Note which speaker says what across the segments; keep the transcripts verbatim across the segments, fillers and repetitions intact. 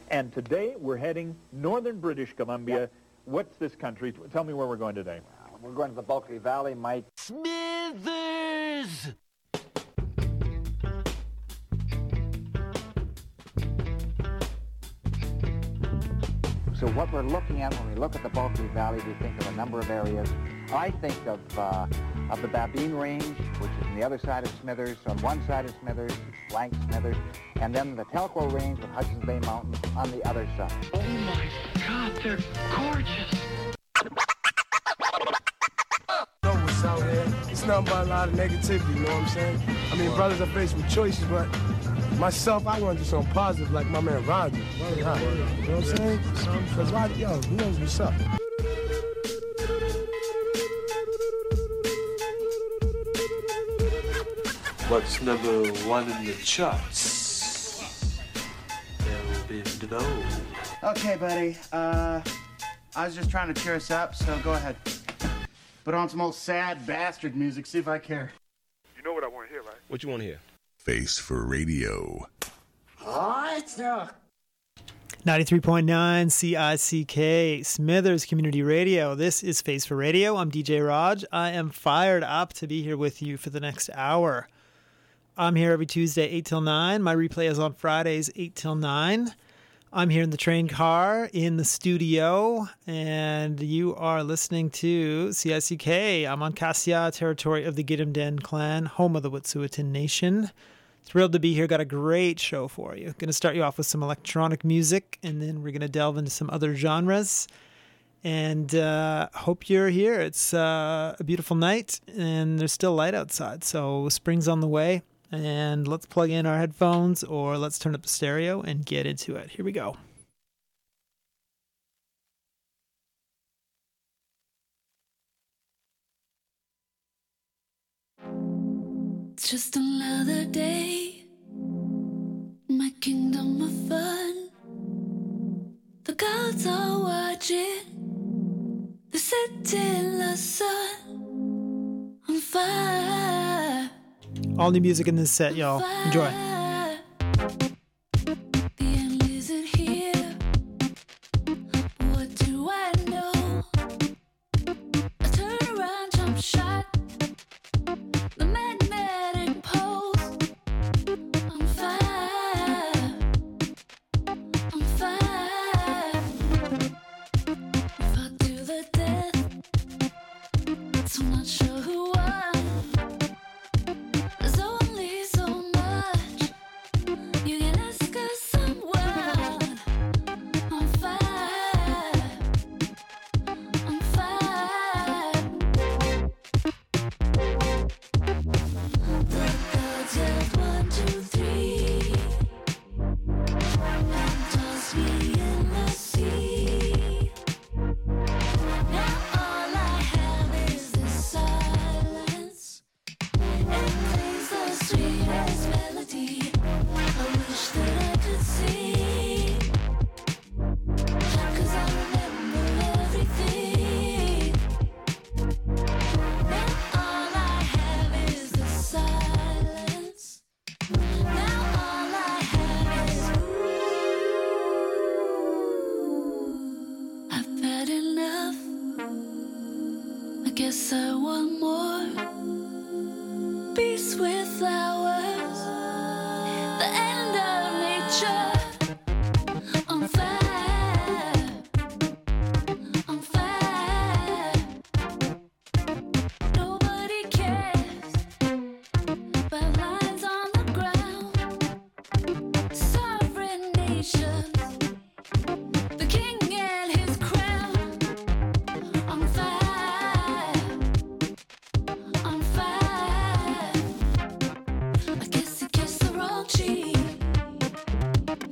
Speaker 1: And today we're heading northern British Columbia.
Speaker 2: Yep.
Speaker 1: What's this country? Tell me where we're going today.
Speaker 2: Uh, we're going to the Bulkley Valley, Mike.
Speaker 3: Smithers!
Speaker 2: So what we're looking at when we look at the Bulkley Valley, we think of a number of areas. I think of uh, of the Babine Range, which is on the other side of Smithers. On one side of Smithers, it's blank Smithers, and then the Telco Range with Hudson's Bay Mountains on the other side.
Speaker 3: Oh my God, they're gorgeous!
Speaker 4: Know what's out there. It's nothing but a lot of negativity, you know what I'm saying? I mean, brothers are faced with choices, but myself, I want to do something positive like my man Roger. You know what I'm saying? Because Roger, yo, he knows what's up.
Speaker 5: What's number one in the charts? Delvin DeVoe.
Speaker 6: Okay, buddy. Uh, I was just trying to cheer us up, so go ahead. Put on some old sad bastard music, see if I care.
Speaker 7: You know what I want to hear, right?
Speaker 8: What you want to hear?
Speaker 9: Face for Radio.
Speaker 10: ninety-three point nine C I C K, Smithers Community Radio. This is Face for Radio. I'm D J Raj. I am fired up to be here with you for the next hour. I'm here every Tuesday, eight till nine. My replay is on Fridays, eight till nine. I'm here in the train car, in the studio, and you are listening to C I C K. I'm on Cassia, territory of the Gidimt'en clan, home of the Wet'suwet'en Nation. Thrilled to be here. Got a great show for you. Going to start you off with some electronic music, and then we're going to delve into some other genres. And uh, hope you're here. It's uh, a beautiful night, and there's still light outside, so spring's on the way. And let's plug in our headphones, or let's turn up the stereo and get into it. Here we go.
Speaker 11: It's just another day, my kingdom of fun. The gods are watching, they're setting the sun on fire.
Speaker 10: All new music in this set, y'all. Enjoy.
Speaker 11: The end isn't here. What do I know? I turn around, jump shot. The magnetic pole. I'm fire. I'm fire. Fought to the death. So I'm not sure who won. There's only so much you can ask of someone. I'm fire. I'm fire. The gods yelled one, two, three, and tossed me in the sea. Now all I have is this silence. It plays the sweetest melody. I wish that I could sing, 'cause I remember everything. Now all I have is the silence. Now all I have is ooh. I've had enough. I guess I want more. Peace with flowers, the end of nature. On fire, on fire. Nobody cares about lines on the ground. Sovereign nations, the king and his crown. On fire, on fire. I guess he kissed the wrong cheek.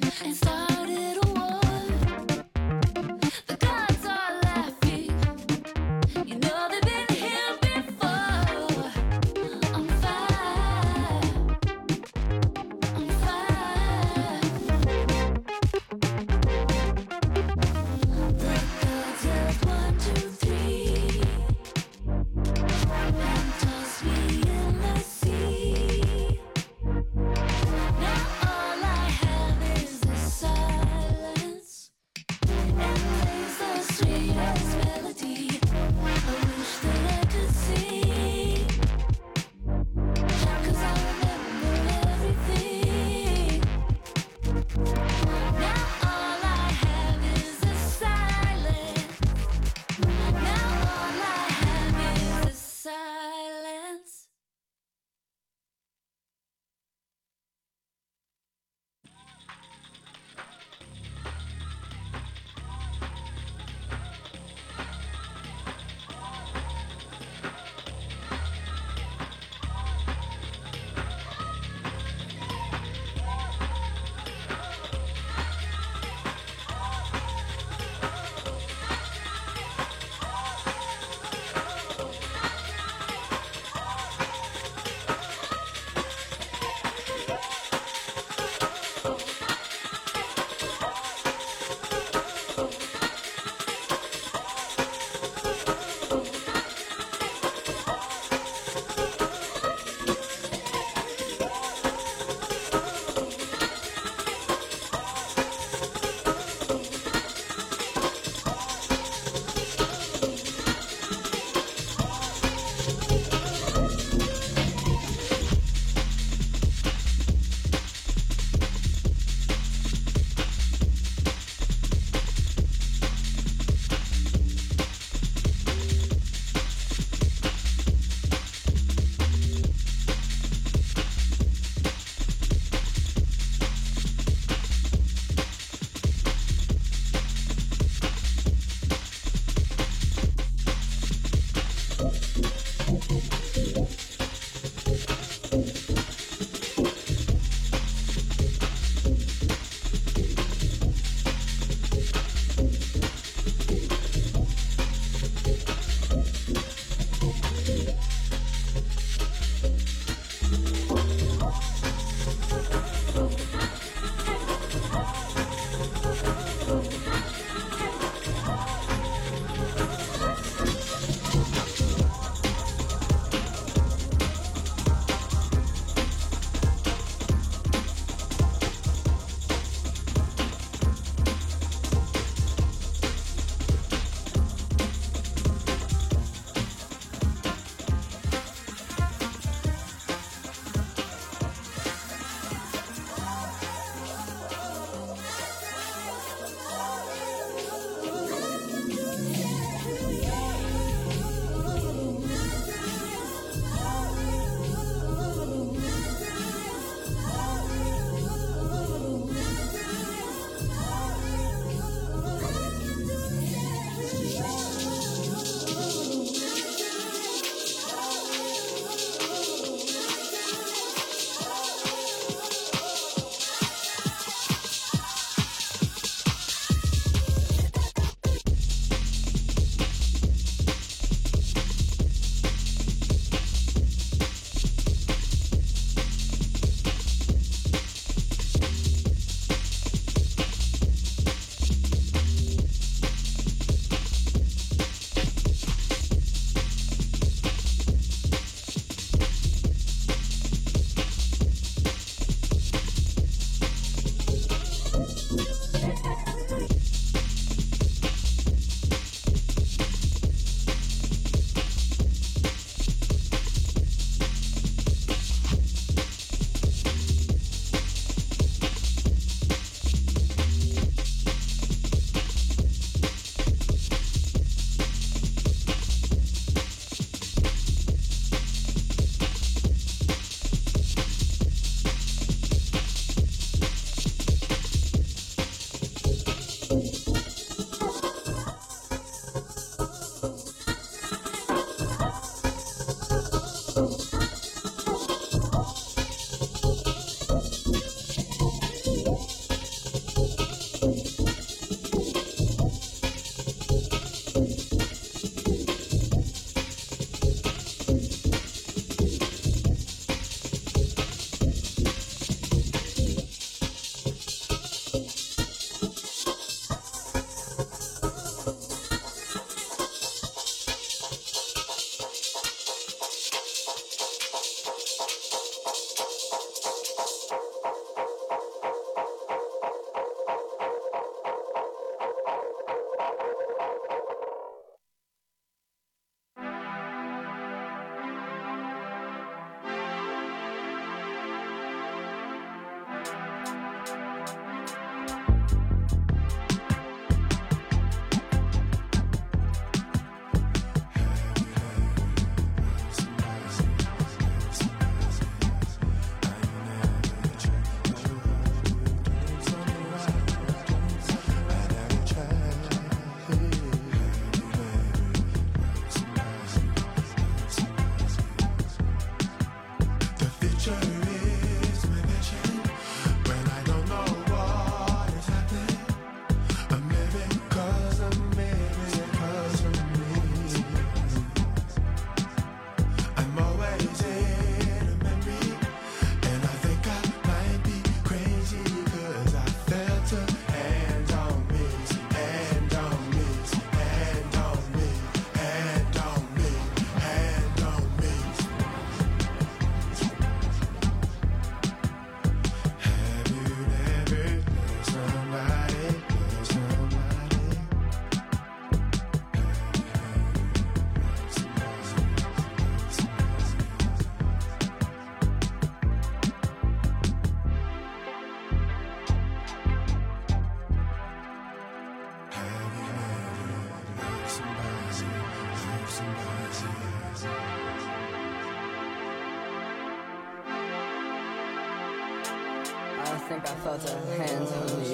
Speaker 8: think I felt a hand on me.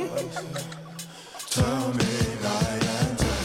Speaker 11: Tell me night and day.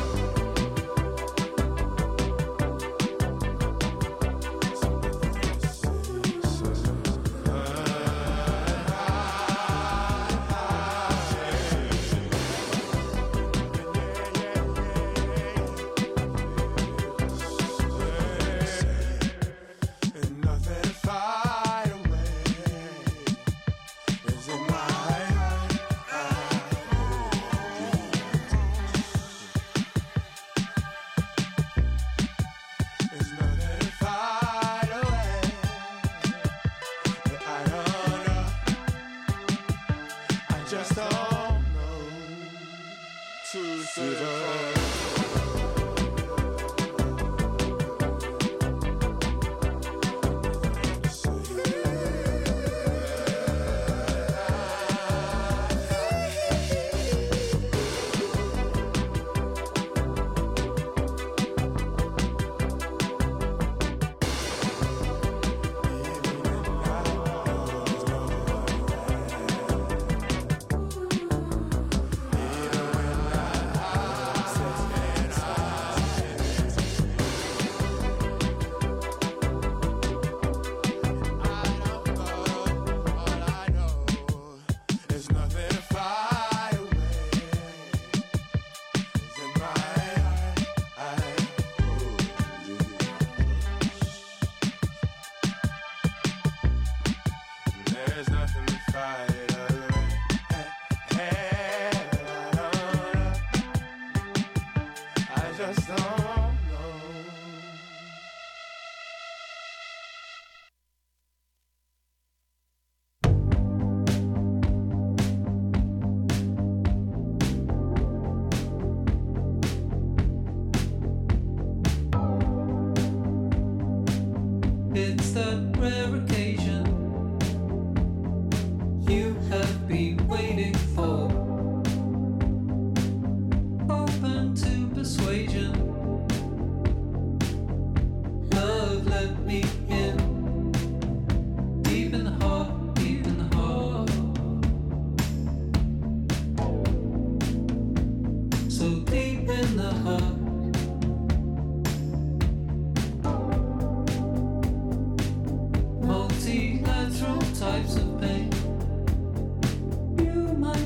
Speaker 12: It's that rare occasion you have been waiting for. Open to persuasion. Love let me in. Deep in the heart, deep in the heart. So deep in the heart. Multilateral types of pain. You might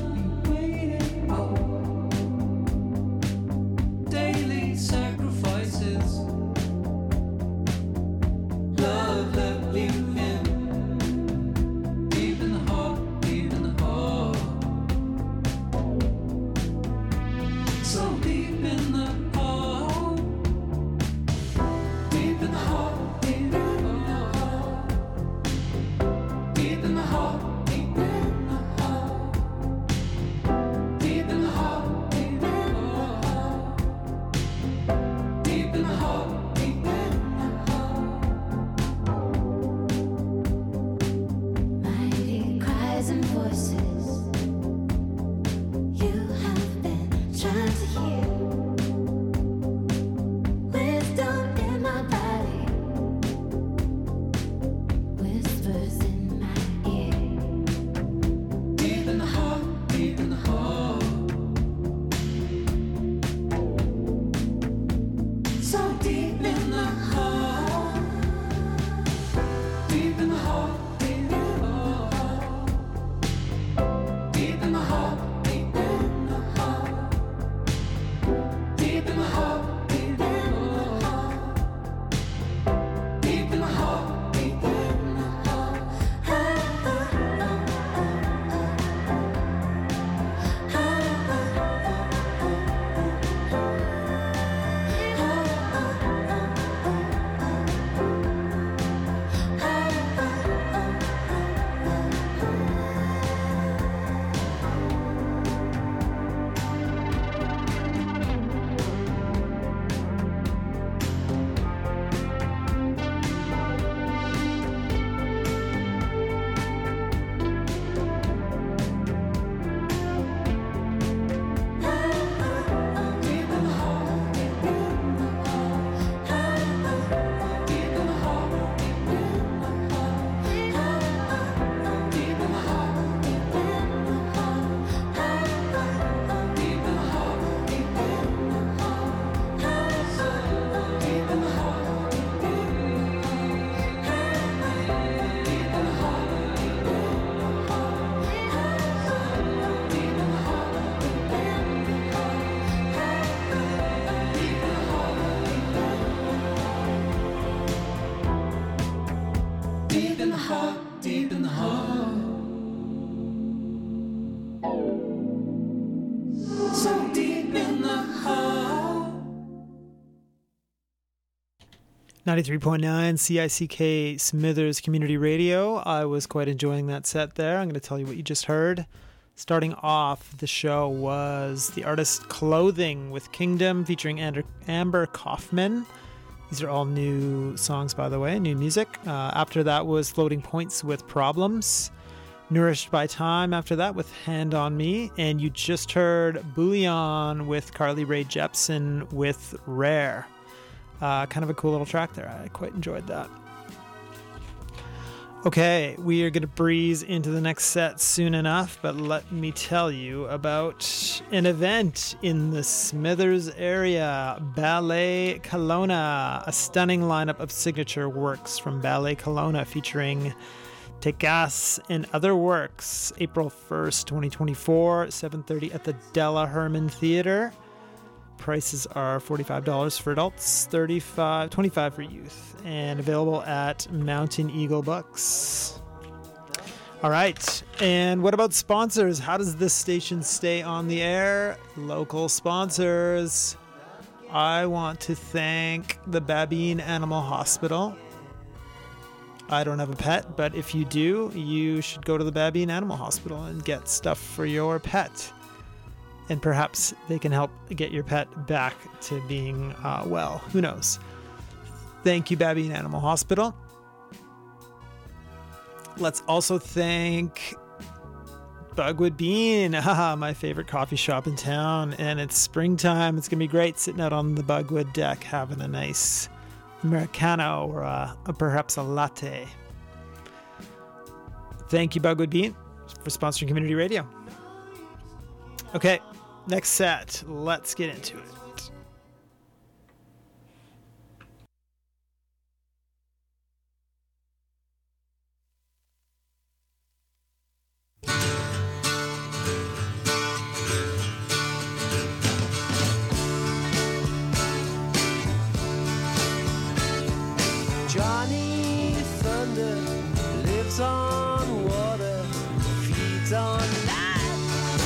Speaker 10: ninety-three point nine C I C K Smithers Community Radio. I was quite enjoying that set there. I'm going to tell you what you just heard. Starting off the show was the artist Clothing with Kingdom featuring Ander- Amber Kaufman. These are all new songs, by the way, new music. Uh, after that was Floating Points with Problems. Nourished by Time after that with Hand on Me. And you just heard Bouillon with Carly Rae Jepsen with Rare. Uh, kind of a cool little track there. I quite enjoyed that. Okay, we are going to breeze into the next set soon enough, but let me tell you about an event in the Smithers area, Ballet Kelowna, a stunning lineup of signature works from Ballet Kelowna featuring Take Gas and Other Works, April first, twenty twenty-four, seven thirty at the Della Herman Theatre. Prices are forty-five dollars for adults, thirty-five dollars, twenty-five dollars for youth, and available at Mountain Eagle Books. All right, and what about sponsors? How does this station stay on the air? Local sponsors. I want to thank the Babine Animal Hospital. I don't have a pet, but if you do, you should go to the Babine Animal Hospital and get stuff for your pet. And perhaps they can help get your pet back to being uh, well. Who knows? Thank you, Babine Animal Hospital. Let's also thank Bugwood Bean, haha, my favorite coffee shop in town. And it's springtime. It's going to be great sitting out on the Bugwood deck having a nice Americano or a, a, perhaps a latte. Thank you, Bugwood Bean, for sponsoring Community Radio. Okay, next set. Let's get into it.
Speaker 13: Johnny Thunder lives on water, feeds on light.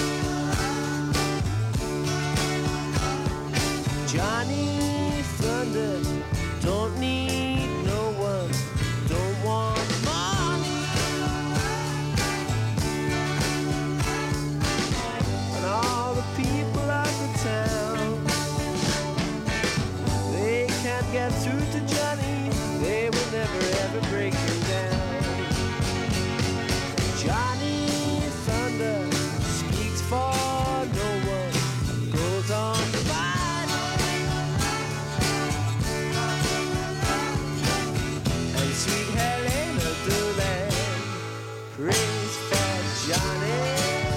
Speaker 13: Johnny Thunder don't need no one, don't want money. And all the people of the town, they can't get through to Johnny, they will never ever break him down. Johnny Thunder speaks for no one, goes on to fight. And sweet Helena Dolan prays for Johnny.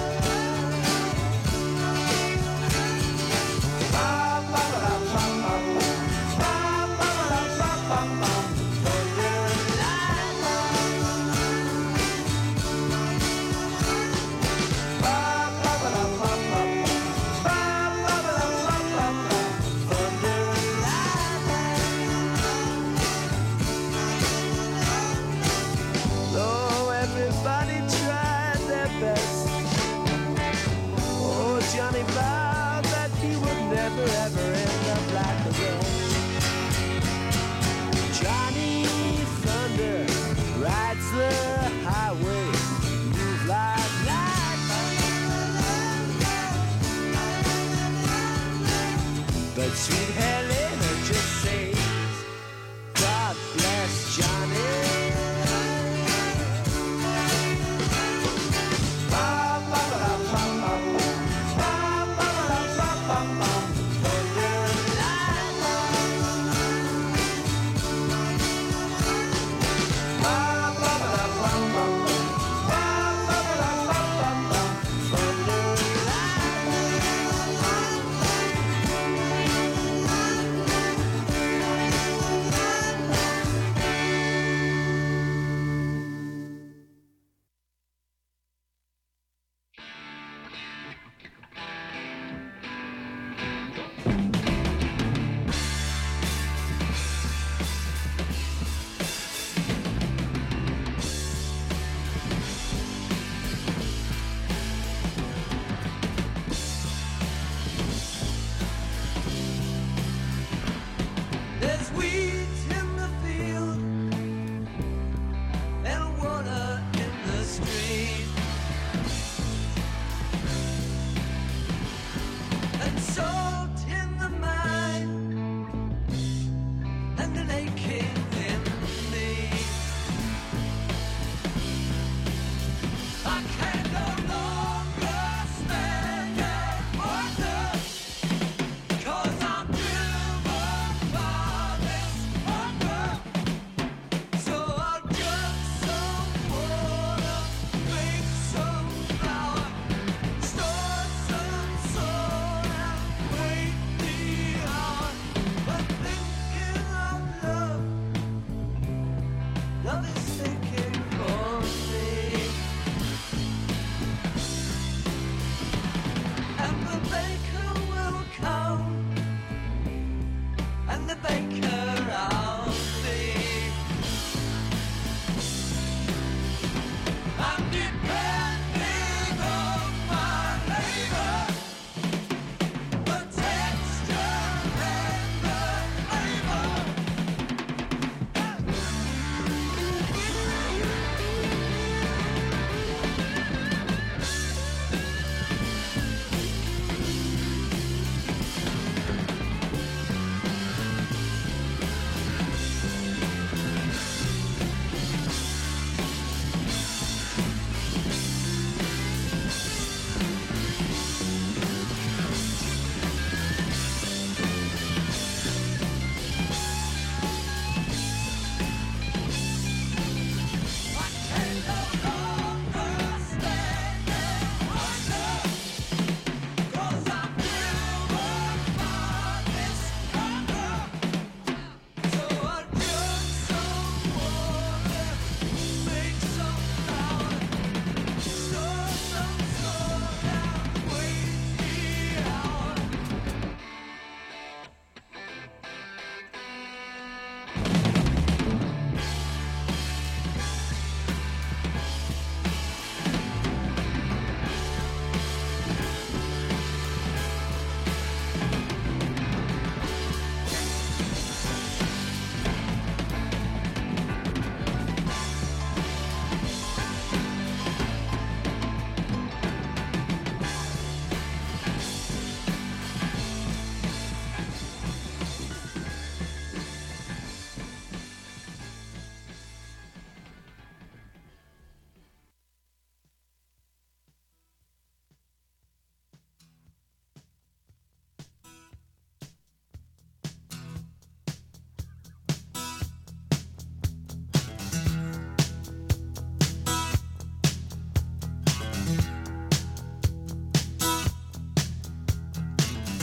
Speaker 13: Though everybody tried their best, oh, Johnny vowed that he would never ever end up like the rest. Johnny Thunder rides the highway, move like light. But sweet Helena just says, God bless Johnny.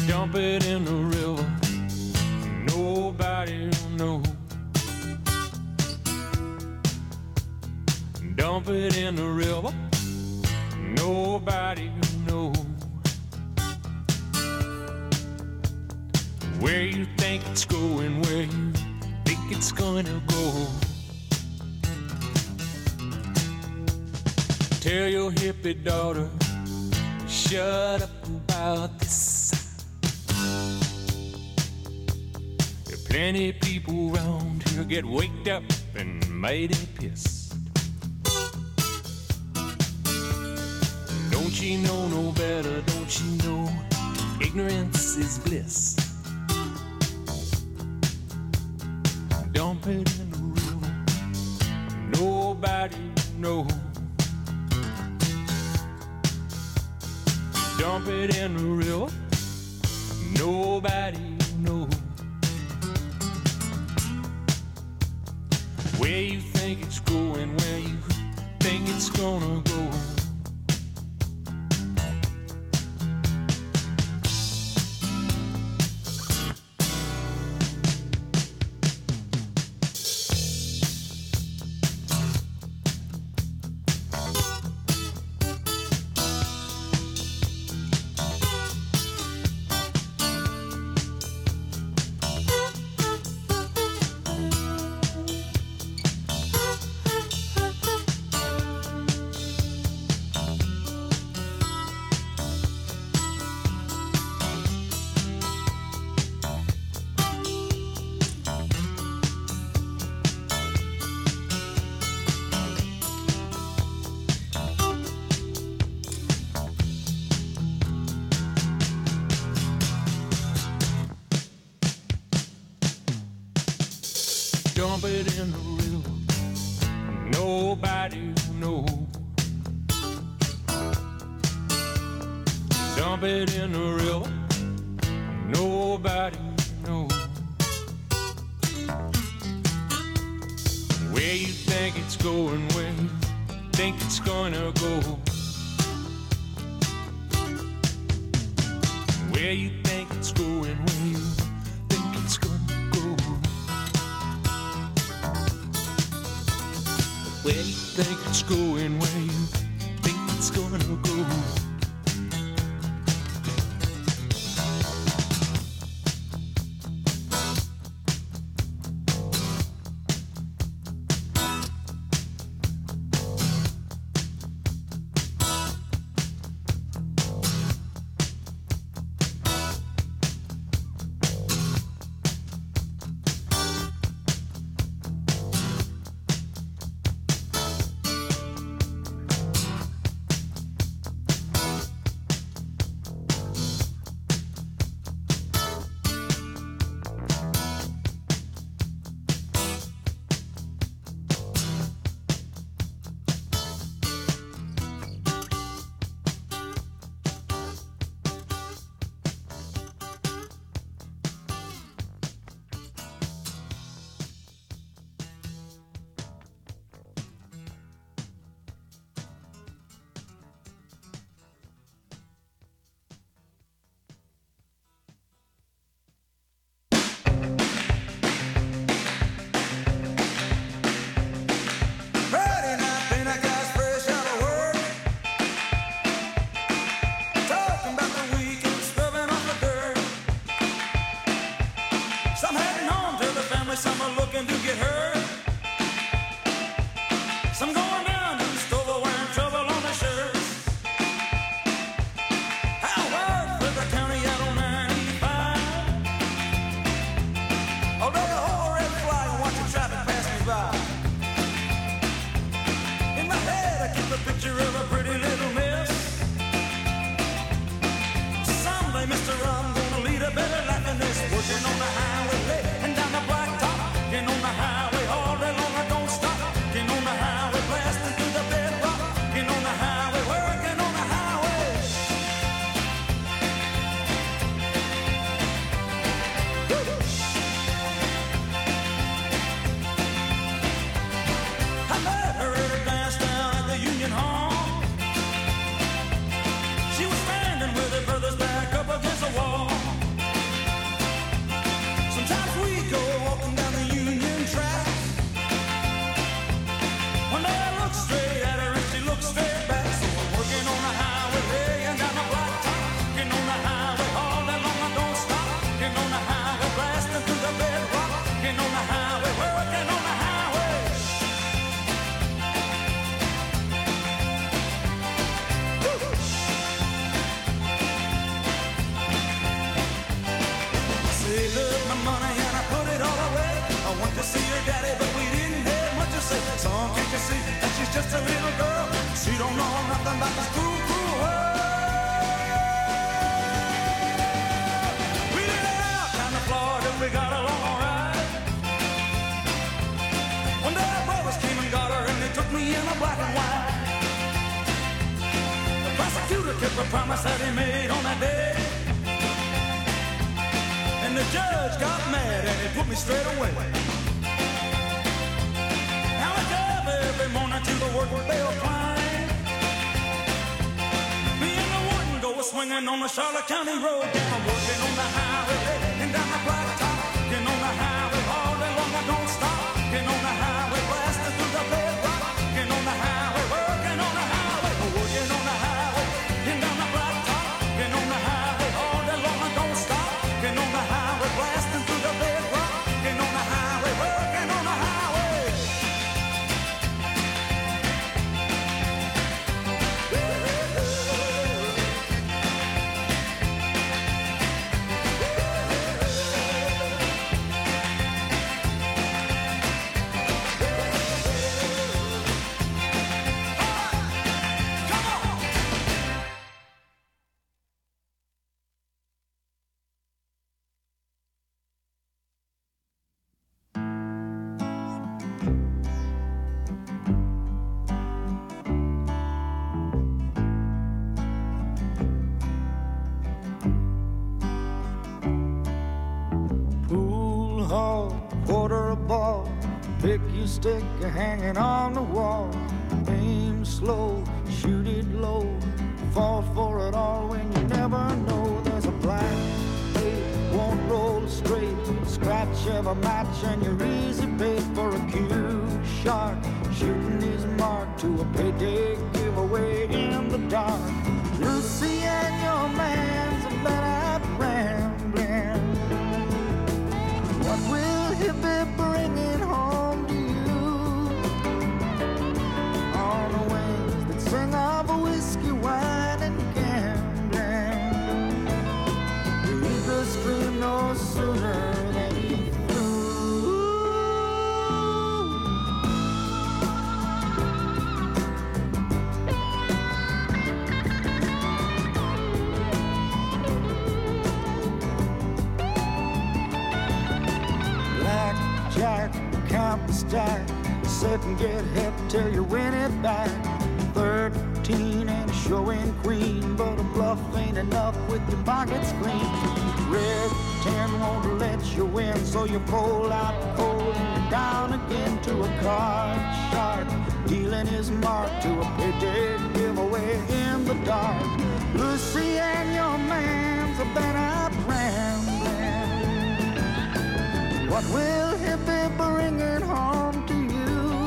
Speaker 14: Dump it in the river, nobody will know. Dump it in the river, nobody will know. Where you think it's going, where you think it's gonna go. Tell your hippie daughter, shut up about this. There are plenty of people around here get waked up and mighty pissed. Don't you know no better, don't you know ignorance is bliss. Dump it in the river, nobody know. Dump it in the river, nobody know. Where you think it's going, where you think it's gonna go. Dump it in the river, nobody will know. Dump it in the river, nobody will know. Where you think it's going, where you think it's gonna go. Where you think it's going, where you think it's gonna go. Where you think it's going, where you think it's gonna go.
Speaker 15: Nothing but this cruel, cruel world. We lit out down to Florida, we got along all right. One day our brothers came and got her, and they took me in a black and white. The prosecutor kept the promise that he made on that day. And the judge got mad and he put me straight away. Now I drive every morning to the work they were flying. Me and the warden go swinging on the Charlotte County road. Yeah, I'm working on the highway and down the blacktop. Getting on the highway all day long, I don't stop. Getting on the highway, blasting through the bedrock. Getting on the highway, working on the highway, working on the highway and down the blacktop. Getting on the highway all day long, I don't stop. Getting on the highway, blasting through the bedrock. Getting on the highway, working on the highway.
Speaker 16: Pool hall, quarter a ball. Pick your stick, you're hanging on the wall. Aim slow, shoot it low. Fall for it all when you never know. There's a black eight, won't roll straight. Scratch every match and you're easy bait for a cue shark. Shooting his mark to a payday giveaway in the dark. Lucy and your man's a better rambling. What will he be bringing home to you? On the wings that sing of a whiskey, wine, and gambling. The eagle screamed no sooner than he flew. Blackjack, count the stack. Sit and get hip till you win it back. Thirteen and showing queen, but a bluff ain't enough with your pockets clean. Red ten won't let you win, so you pull out cold and you're down again to a card shark. Dealing his mark to a payday giveaway in the dark. Lucy and your man's a better rambling. What will he be bringing home to you?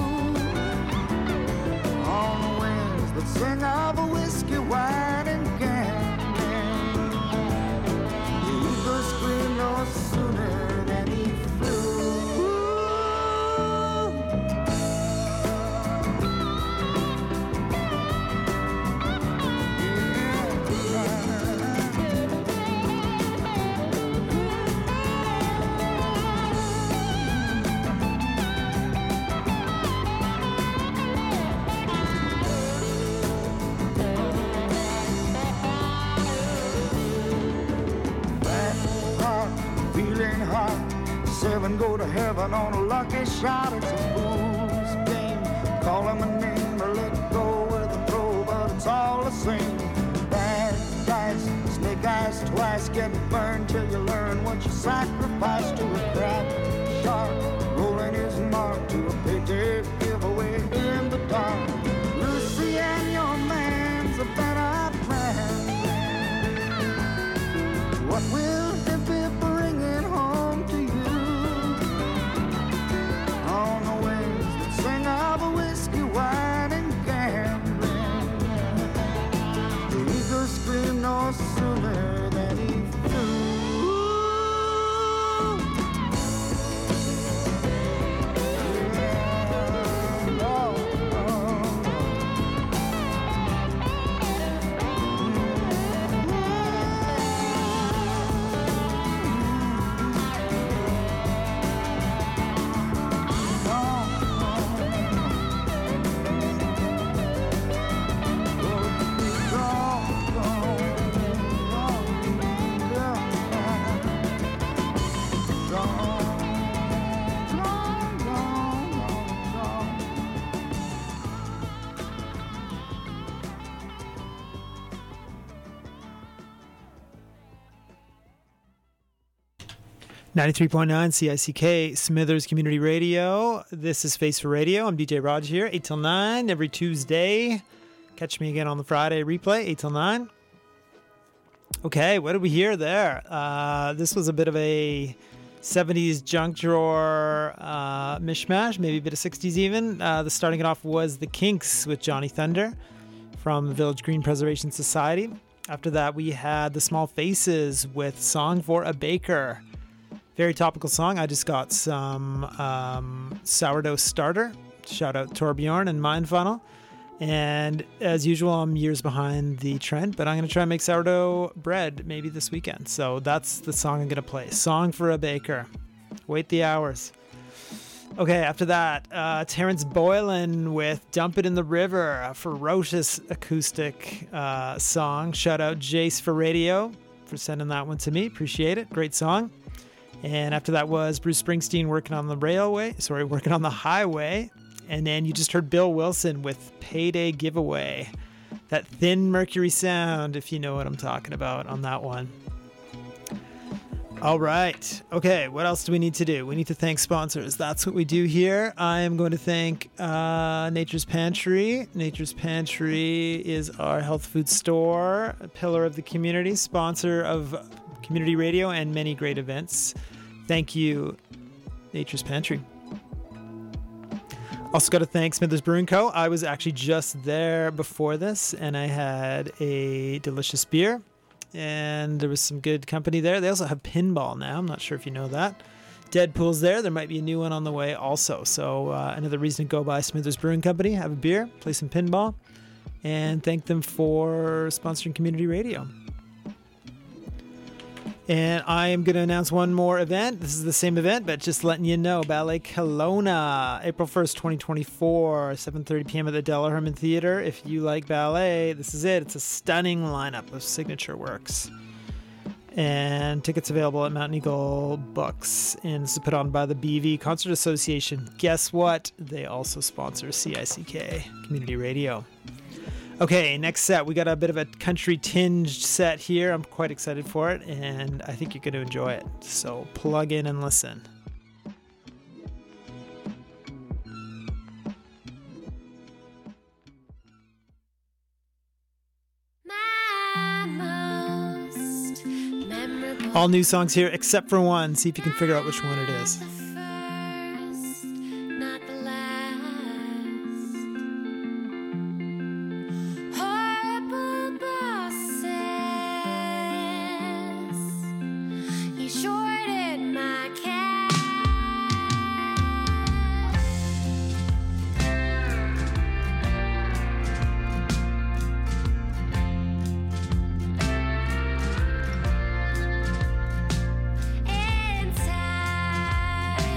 Speaker 16: On the wings that sing of a whiskey, wine, and gambling. The eagle screamed no sooner than he flew. Feeling hot, seven go to heaven on a lucky shot. It's a fool's game. Call him a name or let go with a throw, but it's all the same. Bad dice, snake eyes twice, get burned till you learn what you sacrifice to a crab shark. Rolling his mark to a payday giveaway in the dark. Lucy and your man's a better plan. What will he be bringing home to you? On the wings that sing of a whiskey, wine, and gambling. The eagle screamed no sooner than he flew. Yeah, oh, oh.
Speaker 10: ninety-three point nine C I C K, Smithers Community Radio. This is Face for Radio. I'm D J Raj here, eight till nine every Tuesday. Catch me again on the Friday replay, eight till nine. Okay, what did we hear there? Uh, this was a bit of a seventies junk drawer uh, mishmash, maybe a bit of sixties even. Uh, the starting it off was The Kinks with Johnny Thunder from the Village Green Preservation Society. After that, we had The Small Faces with Song for a Baker. Very topical song. I just got some um, sourdough starter. Shout out Torbjorn and Mindfunnel. And as usual, I'm years behind the trend, but I'm going to try and make sourdough bread maybe this weekend. So that's the song I'm going to play. Song for a Baker. Wait the hours. Okay, after that, uh, Terrence Boylan with Dump It in the River, a ferocious acoustic uh, song. Shout out Jace for Radio for sending that one to me. Appreciate it. Great song. And after that was Bruce Springsteen working on the railway, sorry, working on the highway. And then you just heard Bill Wilson with Payday Giveaway. That thin Mercury sound, if you know what I'm talking about on that one. All right. Okay, what else do we need to do? We need to thank sponsors. That's what we do here. I am going to thank uh, Nature's Pantry. Nature's Pantry is our health food store, a pillar of the community, sponsor of community radio and many great events. Thank you, Nature's Pantry. Also got to thank Smithers Brewing Co. I was actually just there before this, and I had a delicious beer, and there was some good company there. They also have pinball now. I'm not sure if you know that. Deadpool's there. There might be a new one on the way also. So uh, another reason to go by Smithers Brewing Company, have a beer, play some pinball, and thank them for sponsoring community radio. And I am going to announce one more event. This is the same event, but just letting you know. Ballet Kelowna, April first, twenty twenty-four, seven thirty p.m. at the Della Herman Theatre. If you like ballet, this is it. It's a stunning lineup of signature works. And tickets available at Mountain Eagle Books. And this is put on by the B V Concert Association. Guess what? They also sponsor C I C K Community Radio. Okay, next set. We got a bit of a country tinged set here. I'm quite excited for it, and I think you're going to enjoy it. So plug in and listen. All new songs here except for one. See if you can figure out which one it is.
Speaker 11: Inside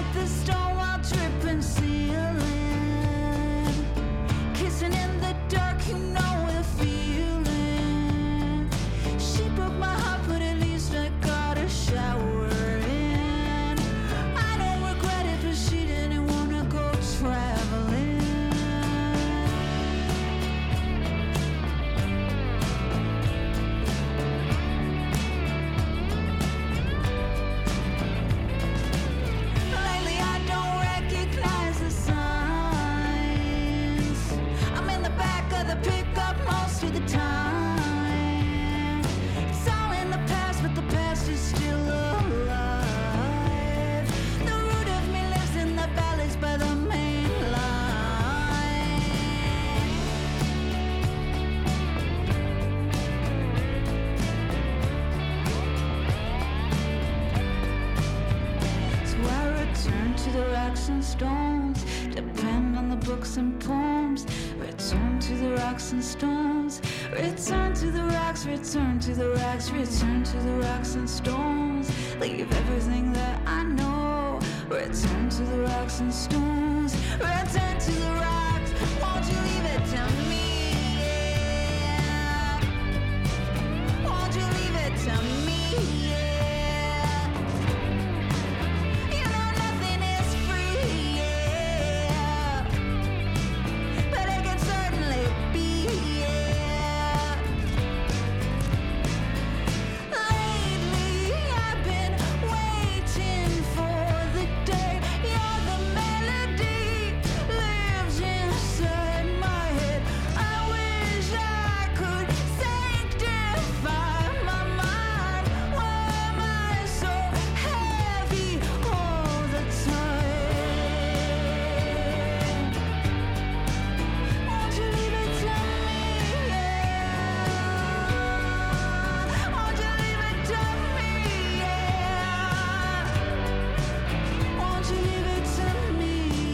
Speaker 11: the stone while dripping ceiling. Kissing in the dark, you know the feeling. She broke my heart, but at least I got a shower in. I don't regret it, but she didn't wanna go traveling. Lately I don't recognize the signs. I'm in the back of the pickup most of the time. It's all in the past, but the past is still alive. The root of me lives in the valleys by the main line. So I return to the rocks and stones, depend on the books and poems. Return to the rocks and stones. Return to the rocks, return to the rocks, return to the rocks and stones. Leave everything that I know. Return to the rocks and stones. Return to the rocks. Won't you leave it to me? Yeah. Won't you leave it to me? Yeah. You know nothing is free. Yeah. But it can certainly be. Yeah. Lately I've been waiting for the day. You're the melody lives inside my head. I wish I could sanctify my mind. Why am I so heavy all the time? Won't you leave it to me? Yeah. Won't you leave it to me? Yeah. Won't you leave it to me?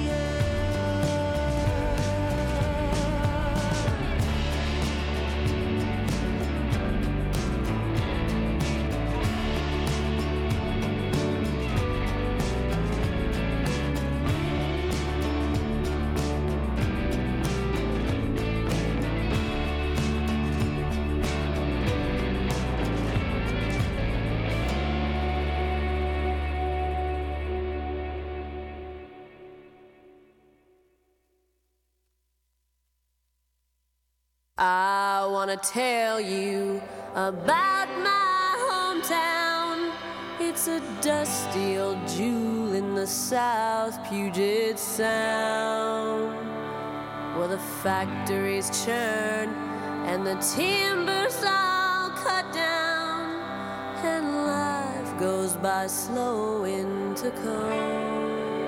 Speaker 17: I wanna tell you about my hometown. It's a dusty old jewel in the South Puget Sound, where the factories churn and the timber's all cut down, and life goes by slow in Tacoma.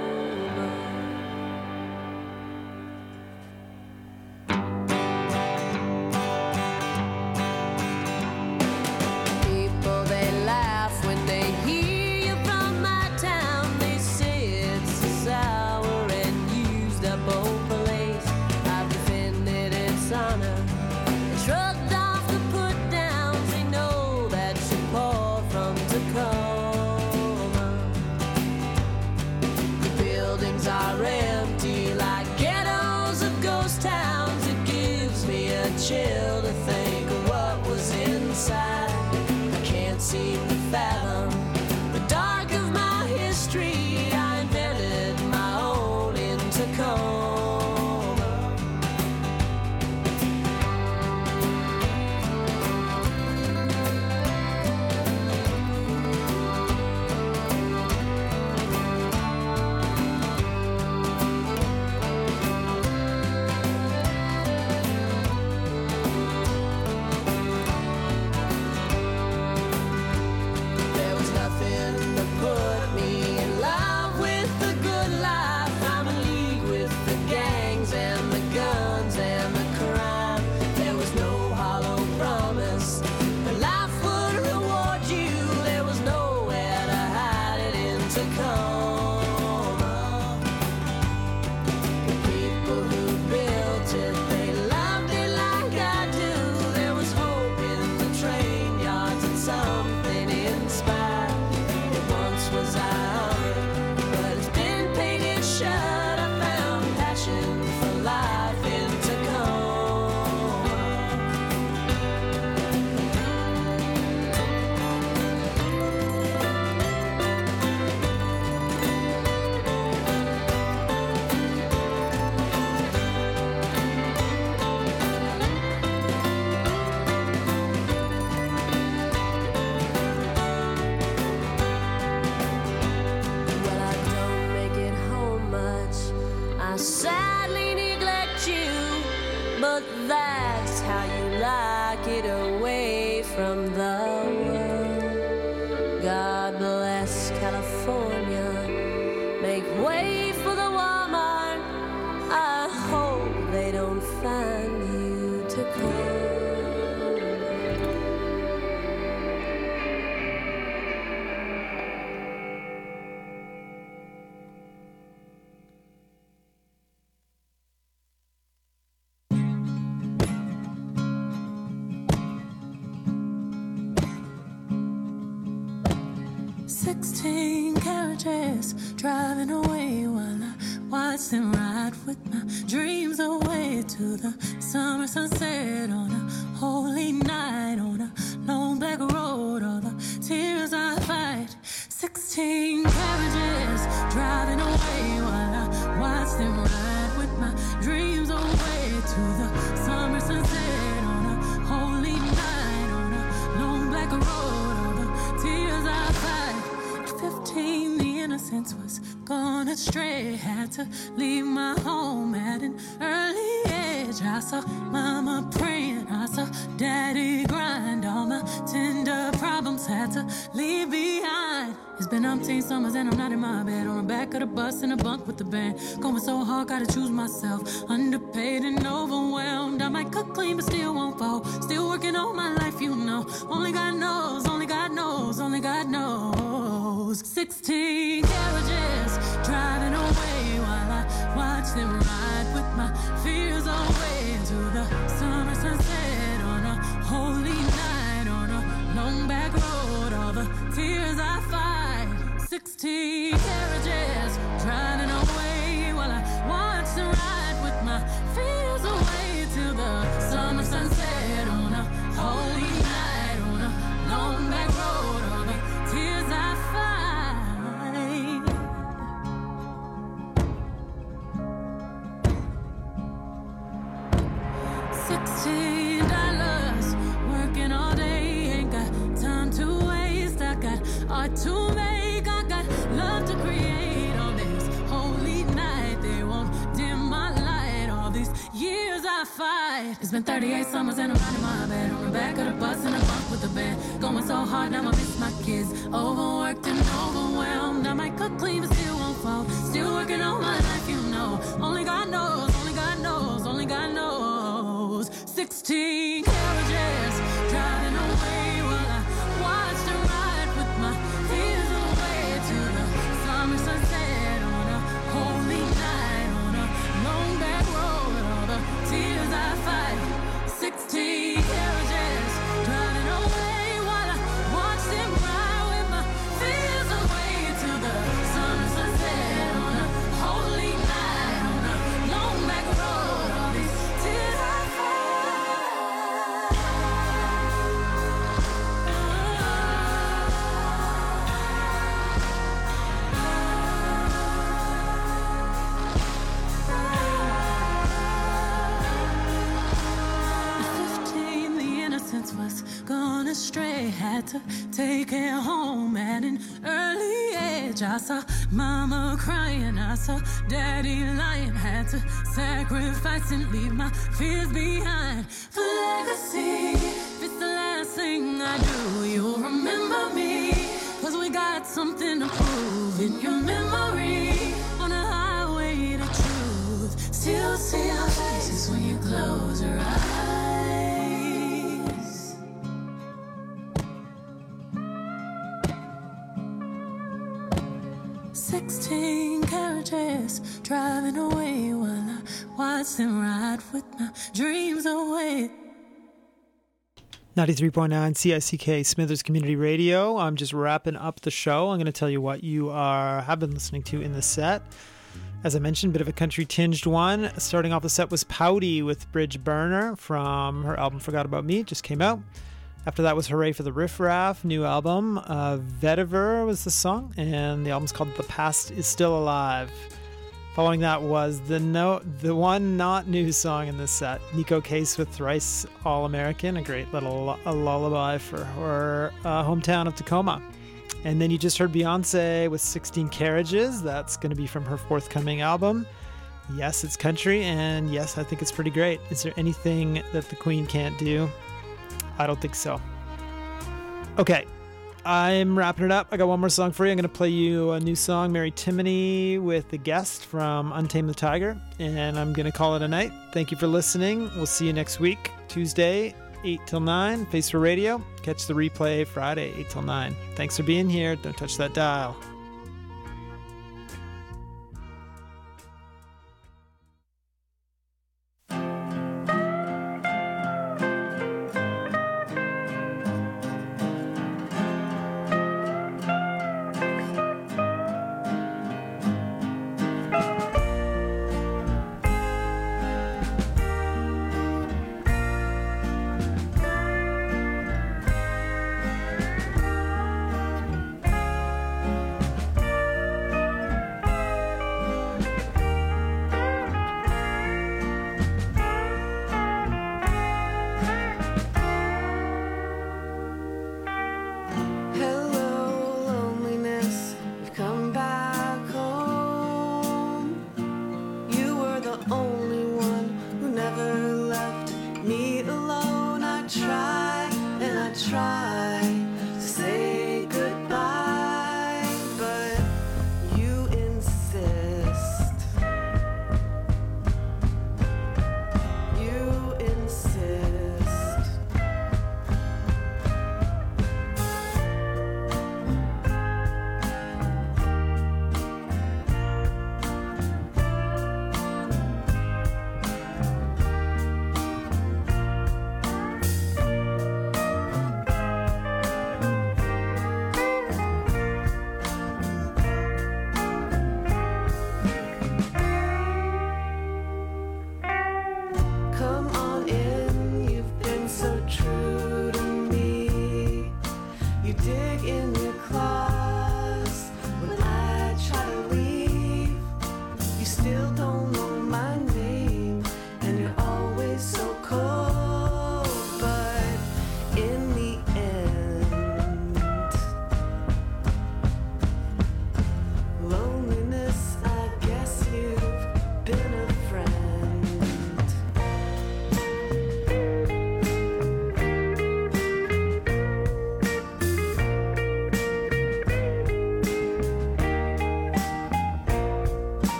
Speaker 17: People, they laugh when they hear you from my town. They say it's a sour and used up old place. I've defended its honor and shrugged off the put downs. They know that you pour from Tacoma. The buildings are empty like ghettos of ghost towns. It gives me a chill to think of what was inside. I can't seem to fathom the dark of my history. I invented my own in Tacoma. make way for the Walmart. I hope they don't find you to call.
Speaker 18: Sixteen carriages driving away while I watch them ride with my dreams away to the summer sunset on a holy night on a long black road. All the tears I fight. Sixteen carriages driving away while I watch them ride with my dreams away to the summer sunset on a holy night on a long black road. All the tears I fight. Fifteen, the innocence was gone astray. Had to leave my home at an early age. I saw mama praying, I saw daddy grind. All my tender problems had to leave behind. It's been umpteen summers and I'm not in my bed, on the back of the bus in a bunk with the band. Going so hard, gotta choose myself. Underpaid and overwhelmed. I might cook clean but still won't fall. Still working all my life, you know. Only God knows, only God knows, only God knows. Sixteen carriages driving away while I watch them ride with my fears away to the summer sunset on a holy night on a long back road. All the tears I fight. Sixteen carriages driving away while I watch them ride with my fears away to the summer sunset on a holy night on a long back road. All the tears I fight. Sixteen dollars working all day, ain't got time to waste. I got art to make, I got love to create. On this holy night, they won't dim my light. All these years I fight. It's been thirty-eight summers and I'm not in my bed, on the back of the bus in a bunk with the band. Going so hard, now I miss my kids. Overworked and overwhelmed. I might cook clean but still won't fall. Still working all my life, you know. Only God knows, only God knows, only God knows. Sixteen carriages driving away while I watch them ride with my fears away to the summer sunset on a holy night on a long back road. All the tears I fight. Sixteen carriages driving away while I watch them ride with my fears away to the summer sunset on a holy night on a long back road. All these tears I fight. Fifteen, the innocence was gone astray. Had to take it home at an early age. I saw mama crying, I saw daddy lying. Had to sacrifice and leave my fears behind. For legacy, if it's the last thing I do, you'll remember me. Cause we got something to prove in your memory. On a highway to truth, still see our faces when you close your eyes. Sixteen carriages driving away while I watch them ride with my dreams away.
Speaker 10: ninety-three point nine C I C K Smithers Community Radio. I'm just wrapping up the show. I'm going to tell you what you are have been listening to in the set. As I mentioned, a bit of a country tinged one. Starting off the set was Pouty with Bridge Burner from her album Forgot About Me. It just came out. After that was Hooray for the Riff Raff, new album. Uh, Vetiver was the song, and the album's called The Past Is Still Alive. Following that was the no, the one not new song in this set, Nico Case with Thrice All-American, a great little a lullaby for her uh, hometown of Tacoma. And then you just heard Beyonce with sixteen Carriages. That's going to be from her forthcoming album. Yes, it's country, and yes, I think it's pretty great. Is there anything that the Queen can't do? I don't think so. Okay. I'm wrapping it up. I got one more song for you. I'm going to play you a new song, Mary Timony with The Guest from Untamed the Tiger, and I'm going to call it a night. Thank you for listening. We'll see you next week, Tuesday, eight till nine, Face for Radio. Catch the replay Friday, eight till nine. Thanks for being here. Don't touch that dial.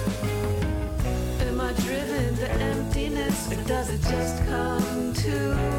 Speaker 18: Does it just come to